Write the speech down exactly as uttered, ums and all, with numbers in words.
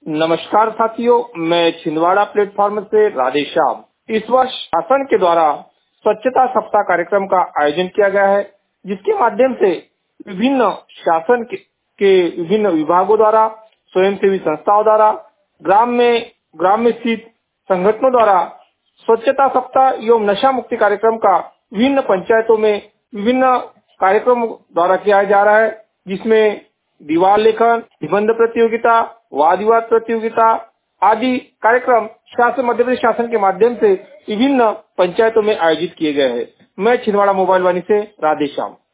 नमस्कार साथियों, मैं छिंदवाड़ा प्लेटफॉर्म से राधेश्याम। इस वर्ष शासन के द्वारा स्वच्छता सप्ताह कार्यक्रम का आयोजन किया गया है, जिसके माध्यम से विभिन्न शासन के, के विभिन्न विभागों द्वारा, स्वयंसेवी संस्थाओं द्वारा, ग्राम में ग्राम में स्थित संगठनों द्वारा स्वच्छता सप्ताह एवं नशा मुक्ति कार्यक्रम का विभिन्न पंचायतों में विभिन्न कार्यक्रम द्वारा किया जा रहा है, जिसमें दीवार लेखन, निबंध प्रतियोगिता, वाद विवाद प्रतियोगिता आदि कार्यक्रम शासन मध्य प्रदेश शासन के माध्यम से विभिन्न पंचायतों में आयोजित किए गए हैं। मैं छिंदवाड़ा मोबाइल वाणी से राधेश्याम।